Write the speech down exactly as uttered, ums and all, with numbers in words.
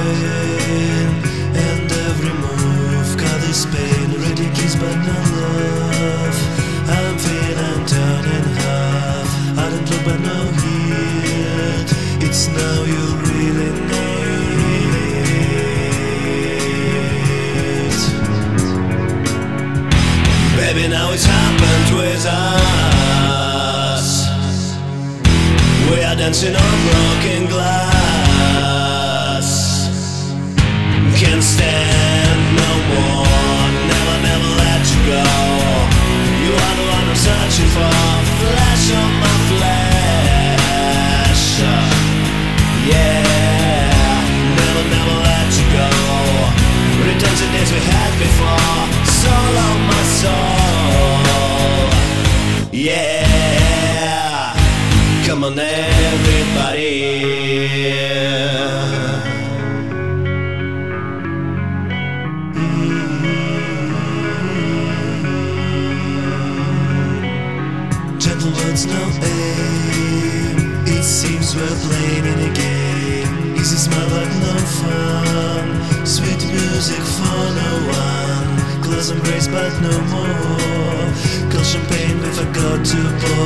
train, and every move got this pain. Ready kiss but no love. I'm feeling torn in half. I don't look but no heat. It's now you really need. Baby, now it's happened with us. We are dancing on broken glass. Can't stand no more. Never, never let you go. You are the one I'm searching for. Flesh on my flesh. Yeah. Never, never let you go. Return to days we had before. Soul of my soul. Yeah. Come on, everybody. Gentle words, no aim. It seems we're playing in a game. Easy smile but no fun. Sweet music for no one. Close embrace but no more. Cold champagne we forgot to pour.